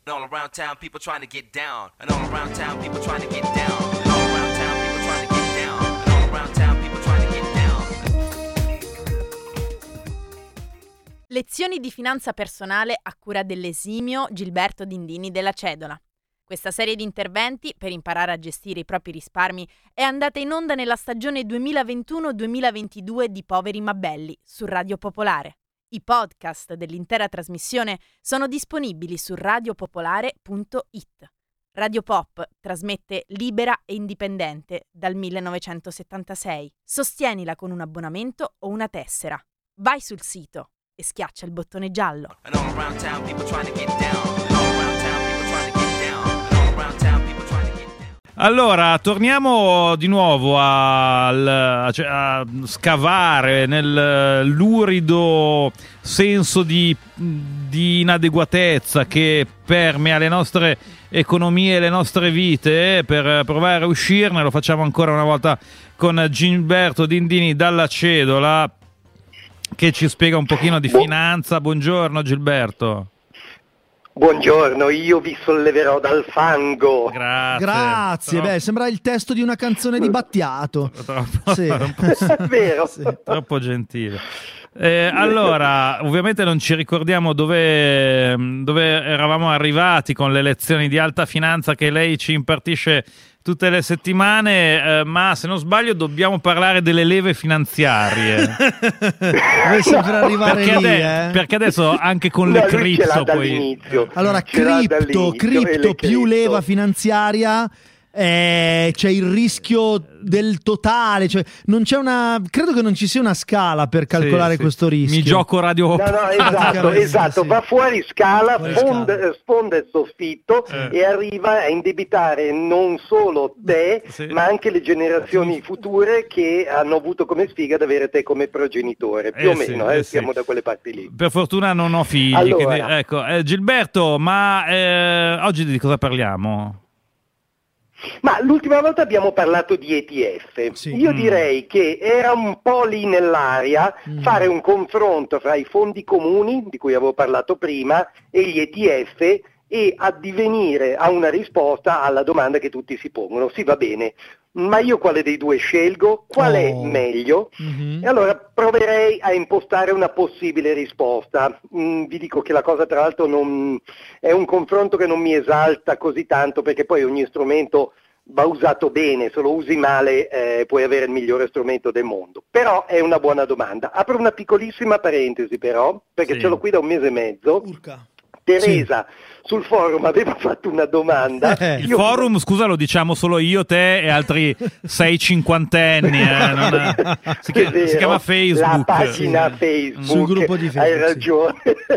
And all around town, people trying to get down. And all around town, people trying to get down. And all around town, people trying to get down. And all around town, people trying to get down. Lezioni di finanza personale a cura dell'esimio Gilberto Dindini della Cedola. Questa serie di interventi per imparare a gestire i propri risparmi è andata in onda nella stagione 2021-2022 di Poveri ma Belli su Radio Popolare. I podcast dell'intera trasmissione sono disponibili su radiopopolare.it. Radio Pop trasmette libera e indipendente dal 1976. Sostienila con un abbonamento o una tessera. Vai sul sito e schiaccia il bottone giallo. And all around town, people trying to get down. And all around town, people trying to get down. And all around town, people trying to get down. Allora, torniamo di nuovo a scavare nel lurido senso di inadeguatezza che permea le nostre economie e le nostre vite. Per provare a uscirne lo facciamo ancora una volta con Gilberto Dindini dalla Cedola, che ci spiega un pochino di finanza. Buongiorno Gilberto. Buongiorno, io vi solleverò dal fango. Grazie. Beh, sembra il testo di una canzone di Battiato. Troppo, Sì. Vero? Sì. troppo gentile. Allora, ovviamente non ci ricordiamo dove eravamo arrivati con le lezioni di alta finanza che lei ci impartisce tutte le settimane, ma se non sbaglio dobbiamo parlare delle leve finanziarie. Vuoi sempre arrivare perché, lì, perché adesso anche con le No, lui ce l'ha cripto poi... dall'inizio. Allora, Ce l'ha cripto dall'inizio, e le più cripto. leva finanziaria, c'è il rischio del totale, cioè non c'è credo che non ci sia una scala per calcolare Sì. questo rischio. Mi gioco radio. No, Praticamente, esatto, sì. va fuori scala, Fuori sfonda il soffitto e arriva a indebitare non solo te, Sì. ma anche le generazioni future che hanno avuto come sfiga ad avere te come progenitore, più o Sì, meno, sì. siamo da quelle parti lì. Per fortuna non ho figli. Allora. Quindi, ecco, Gilberto, ma oggi di cosa parliamo? Ma l'ultima volta abbiamo parlato di ETF. Sì. Io direi che era un po' lì nell'aria fare un confronto fra i fondi comuni, di cui avevo parlato prima, e gli ETF e addivenire a una risposta alla domanda che tutti si pongono. Sì, va bene, ma io quale dei due scelgo? Qual è meglio? Mhm. E allora proverei a impostare una possibile risposta. Vi dico che la cosa tra l'altro è un confronto che non mi esalta così tanto, perché poi ogni strumento va usato bene, se lo usi male puoi avere il migliore strumento del mondo. Però è una buona domanda. Apro una piccolissima parentesi però, perché Sì. ce l'ho qui da un mese e mezzo. Urca. Teresa sul forum aveva fatto una domanda. Il Io- forum, scusa, lo diciamo solo io, te e altri 6 cinquantenni. Si È vero, chiama Facebook. La pagina Sì. Facebook. Sul gruppo di Hai Facebook, sì. ragione.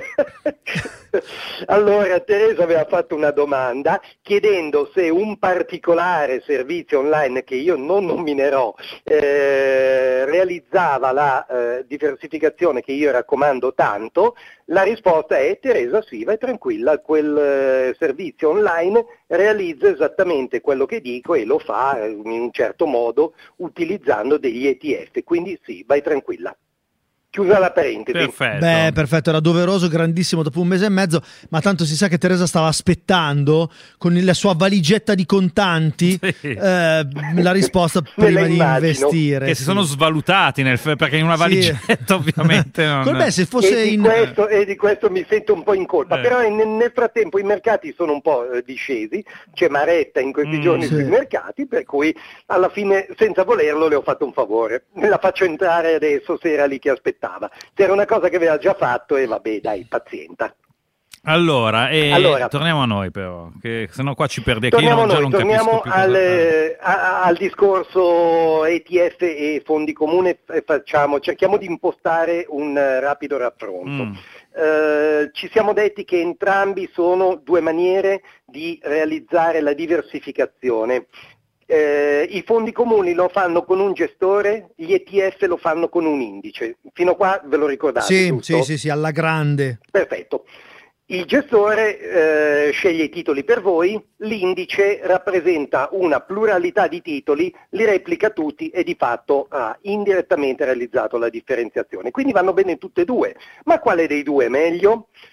Allora, Teresa aveva fatto una domanda chiedendo se un particolare servizio online, che io non nominerò, realizzava la diversificazione che io raccomando tanto. La risposta è: Teresa, sì, vai tranquilla, quel servizio online realizza esattamente quello che dico e lo fa in un certo modo utilizzando degli ETF, quindi sì, vai tranquilla. Chiusa la parentesi. Perfetto. Beh, perfetto, era doveroso, grandissimo dopo un mese e mezzo, ma tanto si sa che Teresa stava aspettando con la sua valigetta di contanti Sì. la risposta Me prima la di immagino. investire. Che si sono svalutati perché in una Sì. valigetta ovviamente non... Beh, se fosse E di questo mi sento un po' in colpa, Eh. però nel frattempo i mercati sono un po' discesi, c'è maretta in questi giorni sì. sui mercati, per cui alla fine senza volerlo le ho fatto un favore. La faccio entrare adesso se era lì che aspettava. C'era una cosa che aveva già fatto e vabbè, dai, pazienta. Allora, Allora. torniamo a noi però, che sennò qua ci perde che io Torniamo già a non noi, torniamo capisco più cosa... al discorso ETF e fondi comuni e cerchiamo di impostare un rapido raffronto. Ci siamo detti che entrambi sono due maniere di realizzare la diversificazione. I fondi comuni lo fanno con un gestore, gli ETF lo fanno con un indice. Fino a qua ve lo ricordate? Sì, giusto? sì, alla grande. Perfetto. Il gestore sceglie i titoli per voi, l'indice rappresenta una pluralità di titoli, li replica tutti e di fatto ha indirettamente realizzato la differenziazione. Quindi vanno bene tutte e due. Ma quale dei due è meglio?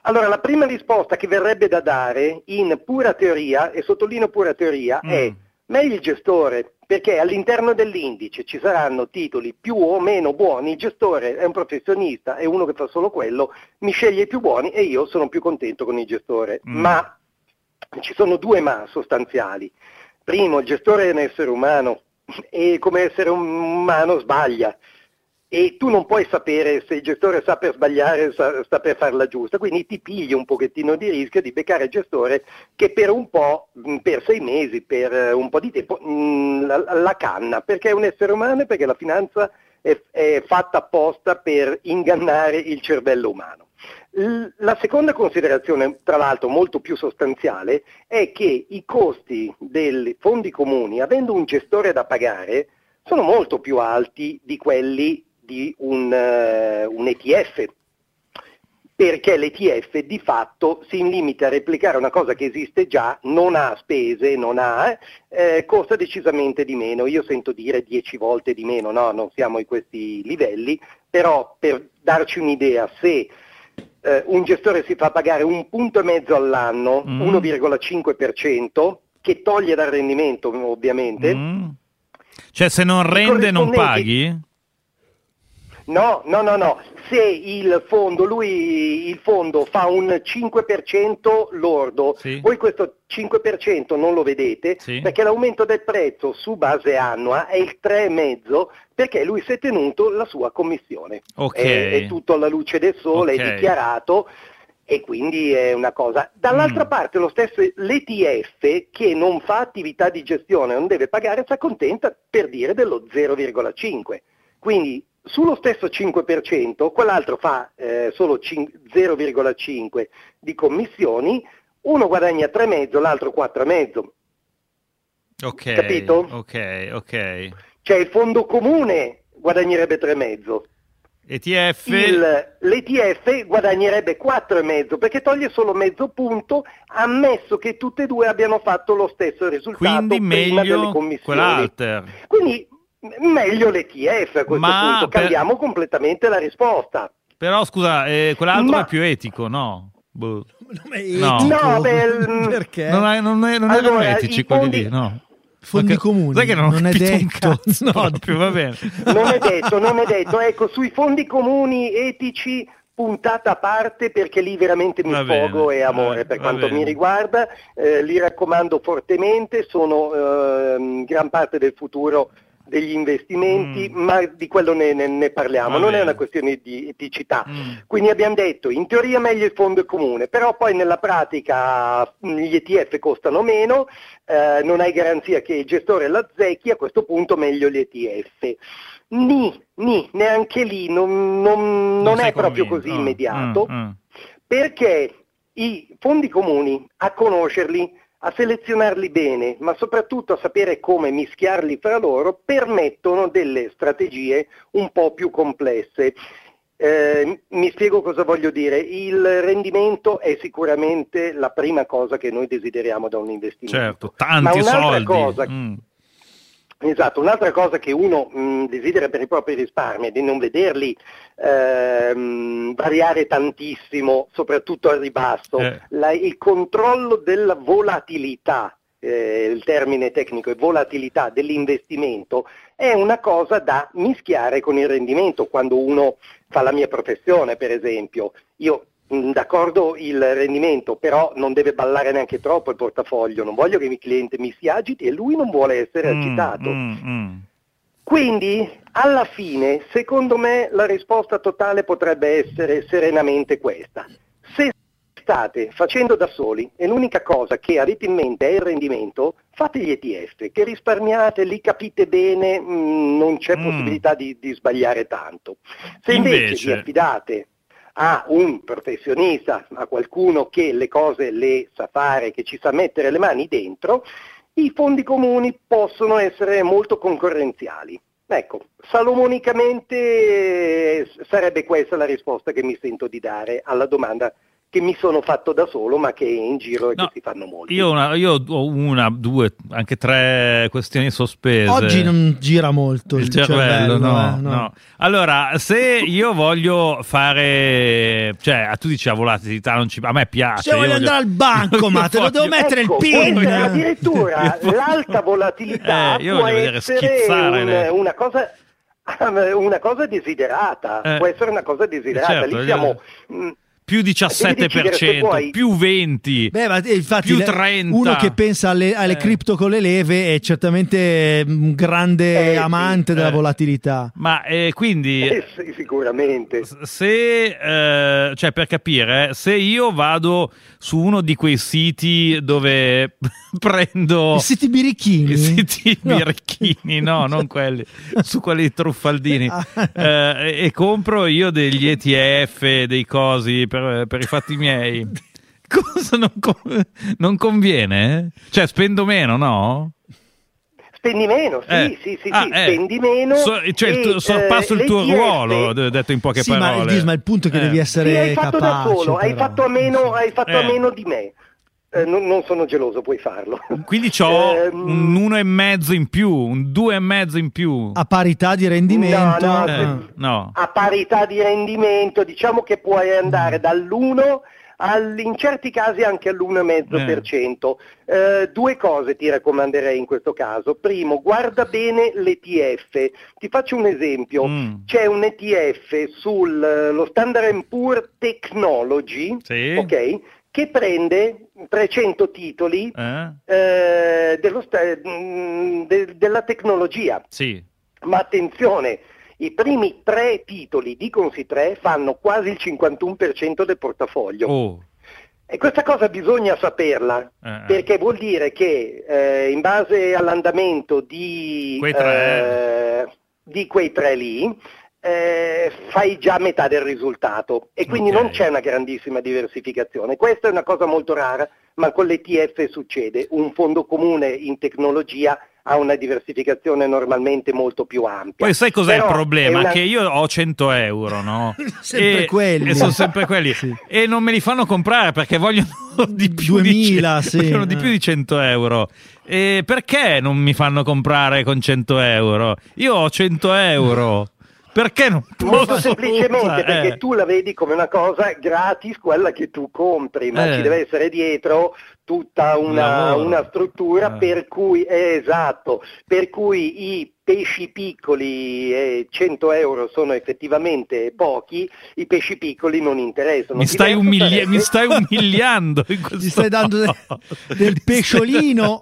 Allora, la prima risposta che verrebbe da dare in pura teoria, e sottolineo pura teoria, è meglio il gestore, perché all'interno dell'indice ci saranno titoli più o meno buoni, il gestore è un professionista, è uno che fa solo quello, mi sceglie i più buoni e io sono più contento con il gestore. Ma ci sono due ma sostanziali. Primo, il gestore è un essere umano e come essere umano sbaglia. E tu non puoi sapere se il gestore sa per sbagliare, sta per farla giusta, quindi ti pigli un pochettino di rischio di beccare il gestore che per un po', per 6 mesi, per un po' di tempo, la canna, perché è un essere umano e perché la finanza è fatta apposta per ingannare il cervello umano. La seconda considerazione, tra l'altro molto più sostanziale, è che i costi dei fondi comuni, avendo un gestore da pagare, sono molto più alti di quelli di un ETF, perché l'ETF di fatto si limita a replicare una cosa che esiste già, non ha spese, costa decisamente di meno. Io sento dire 10 volte di meno, no, non siamo in questi livelli, però per darci un'idea, se un gestore si fa pagare 1,5 punti all'anno, 1,5%, che toglie dal rendimento ovviamente. Cioè se non rende non paghi? No. Se il fondo fa un 5% lordo, sì. Voi questo 5% non lo vedete, sì. Perché l'aumento del prezzo su base annua è il 3,5%, perché lui si è tenuto la sua commissione. Okay. È tutto alla luce del sole, Okay. È dichiarato. E quindi è una cosa. Dall'altra parte lo stesso l'ETF, che non fa attività di gestione, non deve pagare, si accontenta per dire dello 0,5%. Quindi sullo stesso 5%, quell'altro fa solo 0,5% di commissioni, uno guadagna 3,5%, l'altro 4,5%. Ok. Capito? Ok. Cioè il fondo comune guadagnerebbe 3,5%. ETF? L'ETF guadagnerebbe 4,5% perché toglie solo mezzo punto, ammesso che tutte e due abbiano fatto lo stesso risultato. Quindi prima delle meglio commissioni. quell'alter. Quindi meglio l'ETF a questo punto, cambiamo completamente la risposta. Però scusa, quell'altro Ma- è più etico, no? Boh. Non è No. etico. No, beh, perché? Non erano Allora, etici i quelli fondi- lì, no? Fondi Sai comuni, sai che non ho non è capito un detto. cazzo No. proprio, va bene. Non è detto. Ecco, sui fondi comuni etici puntata a parte, perché lì veramente mi Va sfogo bene, e amore per va quanto bene. mi riguarda, li raccomando fortemente, sono gran parte del futuro degli investimenti, ma di quello ne parliamo, Va non bene. è una questione di eticità. Quindi abbiamo detto, in teoria meglio il fondo comune, però poi nella pratica gli ETF costano meno, non hai garanzia che il gestore l'azzecchi, a questo punto meglio gli ETF. Neanche lì, non sei è proprio convinto. così immediato, perché i fondi comuni, a conoscerli, a selezionarli bene, ma soprattutto a sapere come mischiarli fra loro, permettono delle strategie un po' più complesse. Mi spiego cosa voglio dire. Il rendimento è sicuramente la prima cosa che noi desideriamo da un investimento. Certo, tanti Ma un'altra soldi. cosa, esatto, un'altra cosa che uno desidera per i propri risparmi è di non vederli variare tantissimo, soprattutto al ribasso. Il controllo della volatilità, il termine tecnico è volatilità dell'investimento, è una cosa da mischiare con il rendimento. Quando uno fa la mia professione, per esempio, io d'accordo il rendimento, però non deve ballare neanche troppo il portafoglio, non voglio che il cliente mi si agiti e lui non vuole essere agitato. Quindi alla fine, secondo me, la risposta totale potrebbe essere serenamente questa: se state facendo da soli e l'unica cosa che avete in mente è il rendimento, fate gli ETF, che risparmiate, li capite bene, non c'è possibilità di sbagliare tanto. Se invece vi affidate a un professionista, a qualcuno che le cose le sa fare, che ci sa mettere le mani dentro, i fondi comuni possono essere molto concorrenziali. Ecco, salomonicamente sarebbe questa la risposta che mi sento di dare alla domanda che mi sono fatto da solo, ma che in giro No, che si fanno molti. Io ho una, due, anche tre questioni sospese. Oggi non gira molto il cervello, no, no. no. Allora, se io voglio fare, cioè, tu dici la volatilità, a me piace. Se voglio andare al banco, ma te lo devo mettere il PIN. Addirittura l'alta volatilità io può voglio vedere essere schizzare una cosa desiderata, può essere una cosa desiderata. Certo, Lì siamo più devi decidere se 17%, vuoi. più 20%. Beh, ma infatti più 30. uno che pensa alle cripto con le leve è certamente un grande Sì. amante della volatilità. Ma quindi Sì, sicuramente. se cioè, per capire, se io vado su uno di quei siti dove prendo I siti birichini? i siti No. birichini, no, non quelli, su quelli truffaldini, e compro io degli ETF, dei cosi per i fatti miei, cosa non conviene? Cioè, spendo meno, no? Spendi meno, sì, spendi meno. Cioè, sorpasso il tuo l'ETF ruolo, detto in poche Sì, ma parole. il punto è che devi Sì, essere hai fatto capace. da solo, hai però. fatto a meno di me. Non sono geloso, puoi farlo. Quindi c'ho un 1,5 in più, un 2,5 in più. A parità di rendimento. No. A parità di rendimento, diciamo che puoi andare dall'1 in certi casi anche all'1,5%. Due cose ti raccomanderei in questo caso. Primo, guarda bene l'ETF. Ti faccio un esempio. C'è un ETF sullo Standard & Poor's Technology, Sì. ok? Che prende 300 titoli della tecnologia. Sì. Ma attenzione, i primi 3 titoli, diconsi 3, fanno quasi il 51% del portafoglio. Oh. E questa cosa bisogna saperla, perché vuol dire che in base all'andamento di quei 3 lì, fai già metà del risultato e quindi non c'è una grandissima diversificazione. Questa è una cosa molto rara, ma con l'ETF succede. Un fondo comune in tecnologia ha una diversificazione normalmente molto più ampia. Poi sai cos'è Però il problema? è una- Che io ho 100 euro, no? Sempre quelli. E sono sempre quelli. Sì. E non me li fanno comprare perché vogliono di più 2000, sì. vogliono di più di 100 euro. E perché non mi fanno comprare con 100 euro? Io ho 100 euro. Perché non posso? Molto semplicemente perché tu la vedi come una cosa gratis, quella che tu compri, ma ci deve essere dietro tutta una struttura per cui i pesci piccoli 100 euro sono effettivamente pochi, i pesci piccoli non interessano. Mi stai umiliando in questo Ti stai dando del pesciolino.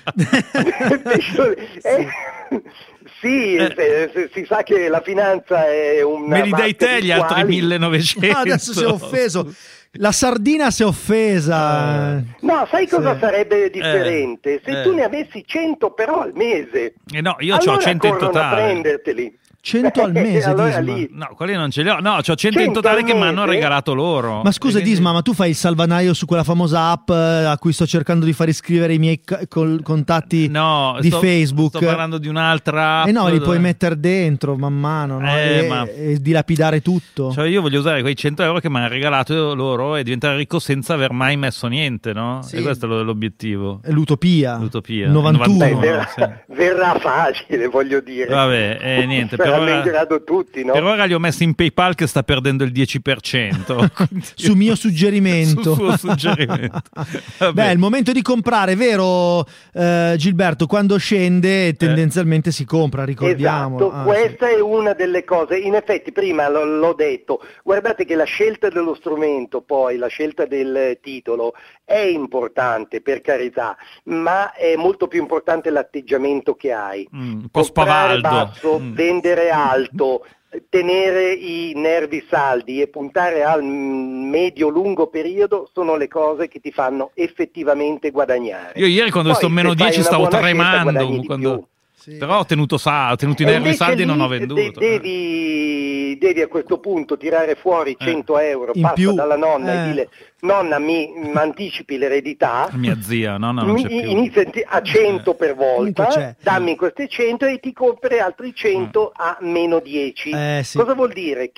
Sì, si sa che la finanza è una Me li dai te gli altri 1900? No, adesso si è offeso. La sardina si è offesa. No, sai cosa sarebbe differente? Se tu ne avessi 100 però al mese. No, io allora ho 100 in corrono a totale. prenderteli. 100 al mese, allora Disma. lì. No, quelli non ce li ho. No, ho 100 in 100 totale al che mi hanno mese? regalato loro. Ma scusa E quindi- Disma, ma tu fai il salvanaio su quella famosa app a cui sto cercando di far iscrivere i miei contatti No, di sto- Facebook? Sto parlando di un'altra app. Eh no, li dove- puoi mettere dentro man mano, no? E dilapidare tutto. Cioè io voglio usare quei 100 euro che mi hanno regalato loro e diventare ricco senza aver mai messo niente, no? Sì. E questo è l'obiettivo. È l'utopia. L'utopia. 91. Beh, 91, verrà facile, voglio dire. Vabbè, niente, Saranno in grado tutti, no? per ora li ho messi in PayPal che sta perdendo il 10%. Quindi- Su mio suggerimento. Su suo suggerimento. Vabbè. Beh, è il momento di comprare, vero Gilberto? Quando scende tendenzialmente si compra, ricordiamo. Esatto, questa è una delle cose. In effetti prima l'ho detto, guardate che la scelta dello strumento, poi la scelta del titolo è importante, per carità, ma è molto più importante l'atteggiamento che hai. Un po' Comprare spavaldo. basso, vendere alto, tenere i nervi saldi e puntare al medio-lungo periodo sono le cose che ti fanno effettivamente guadagnare. Io ieri quando ho Poi, visto meno se fai 10 una stavo buona scelta, tremando. guadagni di più. Però ho tenuto i E nervi invece saldi e non lì ho venduto. Devi a questo punto tirare fuori 100 euro, In passa più. dalla nonna e dire nonna mi anticipi l'eredità, Mia zia, no, non c'è più. inizia a 100 per Comunque volta, c'è. dammi queste 100 e ti compri altri 100 a meno 10. Sì. Cosa vuol dire? Che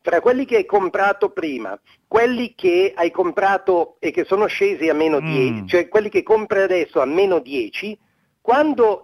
fra quelli che hai comprato prima, quelli che hai comprato e che sono scesi a meno 10, cioè quelli che compri adesso a meno 10, quando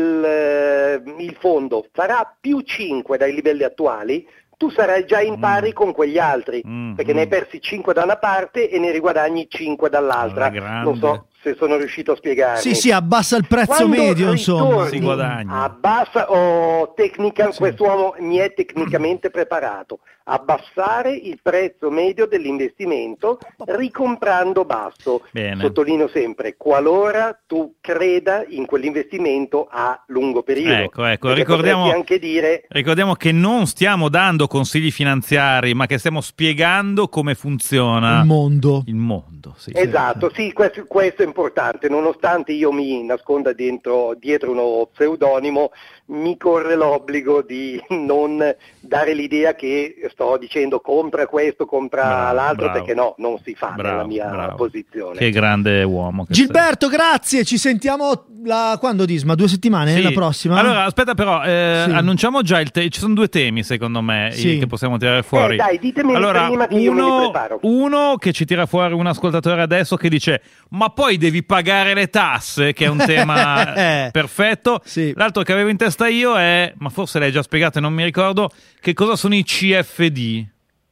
il fondo farà più 5 dai livelli attuali, tu sarai già in pari con quegli altri, perché ne hai persi 5 da una parte e ne riguadagni 5 dall'altra. Non so se sono riuscito a spiegarmi. Sì, abbassa il prezzo quando medio, insomma. Si guadagna. Abbassa, quest'uomo mi è tecnicamente preparato. Abbassare il prezzo medio dell'investimento ricomprando basso. Bene. Sottolineo sempre, qualora tu creda in quell'investimento a lungo periodo. Ecco, ricordiamo anche dire... Ricordiamo che non stiamo dando consigli finanziari, ma che stiamo spiegando come funziona il mondo. Sì. Esatto, sì, questo è importante, nonostante io mi nasconda dietro uno pseudonimo, mi corre l'obbligo di non dare l'idea che sto dicendo compra questo, compra l'altro, perché no, non si fa nella mia posizione. Che grande uomo che Gilberto, grazie, ci sentiamo quando Disma? 2 settimane? Sì. La prossima? Allora, aspetta però, annunciamo già ci sono 2 temi secondo me che possiamo tirare fuori. Dai, ditemi prima che io me li preparo. Uno che ci tira fuori un ascoltatore adesso che dice ma poi devi pagare le tasse, che è un tema perfetto. Sì. L'altro che avevo in testa io è, ma forse l'hai già spiegato e non mi ricordo, che cosa sono i CFD.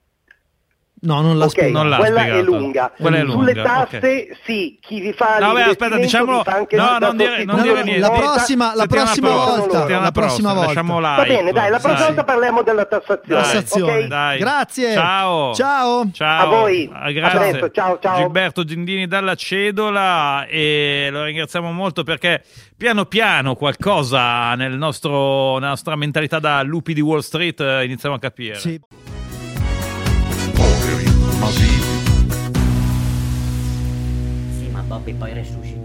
No, non l'ha spiegato. Quella è lunga. Sulle Sulle tasse, sì, chi vi fa aspetta, diciamolo. Non dire niente. La prossima volta. Lasciamo là. Va bene, dai, la prossima volta parliamo della tassazione. Okay? Dai. Grazie. Ciao. A voi. Grazie. A presto. Ciao. Gilberto Gindini dalla Cedola, e lo ringraziamo molto perché piano piano qualcosa nella nostra mentalità da lupi di Wall Street iniziamo a capire. Sì. Sì, ma Bobby poi resuscita.